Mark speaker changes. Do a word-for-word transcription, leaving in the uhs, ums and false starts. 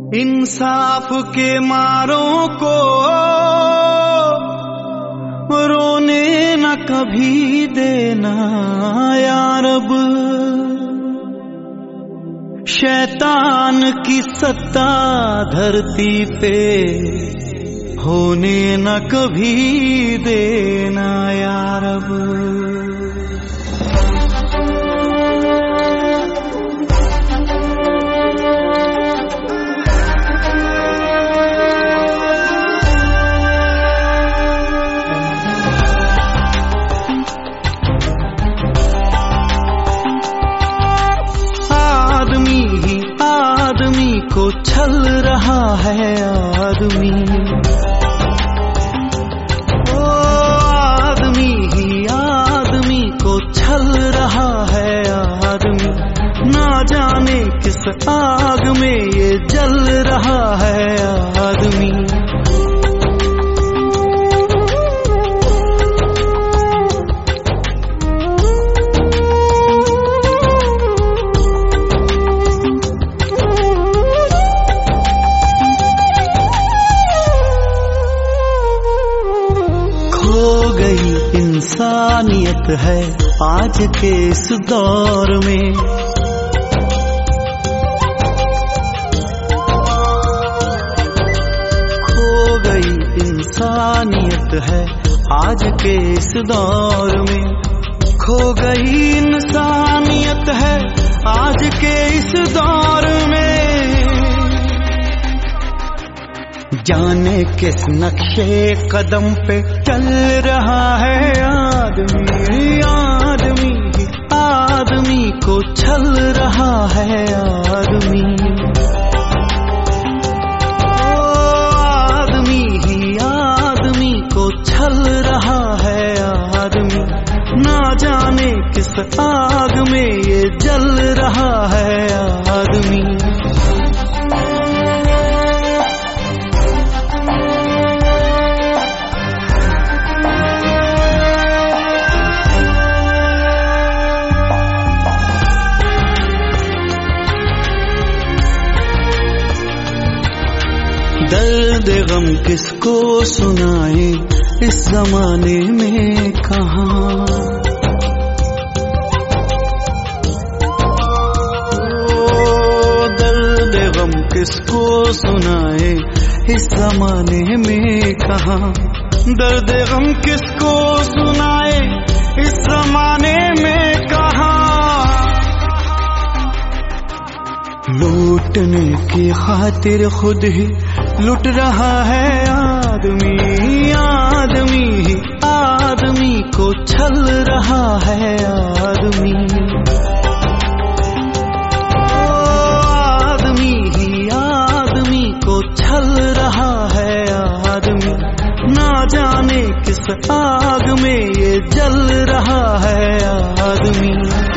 Speaker 1: इंसाफ के मारों को रोने न कभी देना या रब। शैतान की सत्ता धरती पे होने न कभी देना या रब। को छल रहा है आदमी, ओ आदमी ही आदमी को छल रहा है आदमी। ना जाने किस आग में ये जल रहा है आदमी। इंसानियत है आज के इस दौर में, खो गई इंसानियत है आज के इस दौर में। खो गई इंसानियत है आज के इस दौर में। जाने किस नक्शे कदम पे चल रहा है आदमी। आदमी ही आदमी को छल रहा है आदमी। ओ आदमी ही आदमी को छल रहा है आदमी। ना जाने किस आग में ये जल रहा है आदमी। दर्द गम किसको सुनाए इस जमाने में कहाँ। ओ दर्द गम किसको सुनाए इस जमाने में कहाँ। दर्द गम किसको सुनाए इस जमाने में कहाँ। लूटने की खातिर खुद ही लुट रहा है आदमी। आदमी ही आदमी को छल रहा है आदमी। ओ आदमी ही आदमी को छल रहा है आदमी। ना जाने किस आग में ये जल रहा है आदमी।